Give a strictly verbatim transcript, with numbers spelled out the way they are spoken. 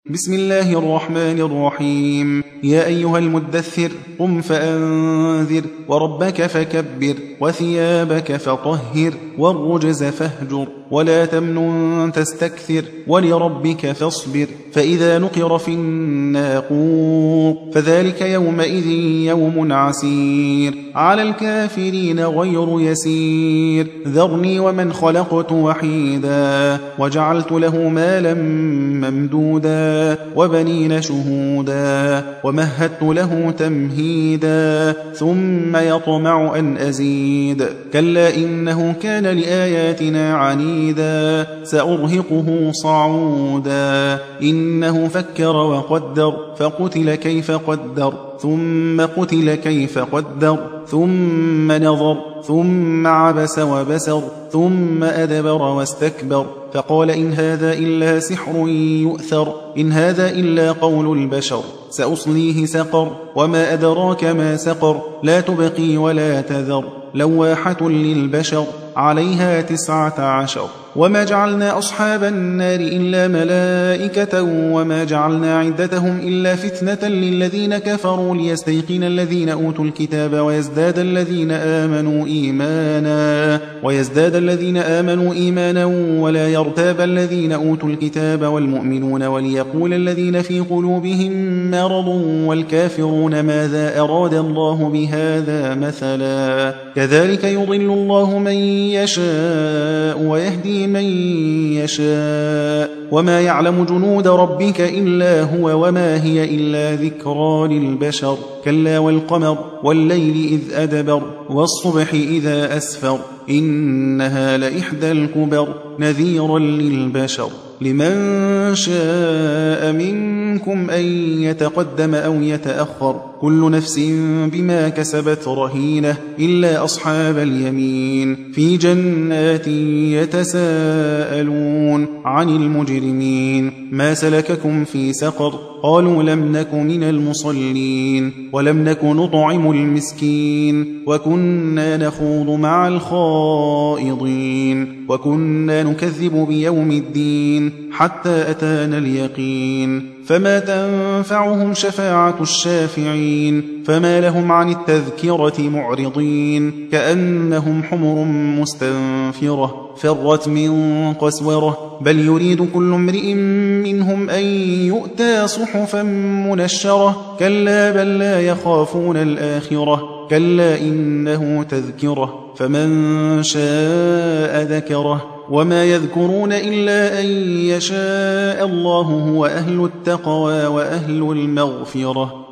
بسم الله الرحمن الرحيم. يا أيها المدثر قم فأنذر وربك فكبر وثيابك فطهر والرجز فاهجر ولا تمنن تستكثر ولربك فاصبر فإذا نقر في الناقور فذلك يومئذ يوم عسير على الكافرين غير يسير ذرني ومن خلقت وحيدا وجعلت له مالا ممدودا وبنين شهودا ومهدت له تمهيدا ثم يطمع أن أزيد كلا إنه كان لآياتنا عنيدا سأرهقه صعودا إنه فكر وقدر فقتل كيف قدر ثم قتل كيف قدر ثم نظر ثم عبس وبسر ثم أدبر واستكبر فقال إن هذا إلا سحر يؤثر إن هذا إلا قول البشر سأصليه سقر وما أدراك ما سقر لا تبقي ولا تذر لواحة للبشر عليها تسعة عشر وما جعلنا أصحاب النار إلا ملائكة وما جعلنا عدتهم إلا فتنة للذين كفروا ليستيقن الذين أوتوا الكتاب ويزداد الذين آمنوا إيمانا ويزداد الذين آمنوا إيمانا ولا يرتاب الذين أوتوا الكتاب والمؤمنون وليقول الذين في قلوبهم مرض والكافرون ماذا أراد الله بهذا مثلا كذلك يضل الله من يشاء ويهدي من يشاء وما يعلم جنود ربك إلا هو وما هي إلا ذكرى للبشر كلا والقمر والليل إذ أدبر والصبح إذا أسفر إنها لإحدى الكبر نذيرا للبشر لمن شاء منكم أن يتقدم أو يتأخر كل نفس بما كسبت رهينة إلا أصحاب اليمين في جنات يتساءلون عن المجرمين ما سلككم في سقر قالوا لم نك من المصلين ولم نك نطعم المسكين وكنا نخوض مع الخائضين وكنا نكذب بيوم الدين حتى أتانا اليقين فما تنفعهم شفاعة الشافعين فما لهم عن التذكرة معرضين كأنهم حمر مستنفرة فرت من قسورة بل يريد كل امرئ منهم أن يؤتى صحفا منشرة كلا بل لا يخافون الآخرة كلا إنه تذكرة فمن شاء ذكره وما يذكرون إلا أن يشاء الله هو أهل التقوى وأهل المغفرة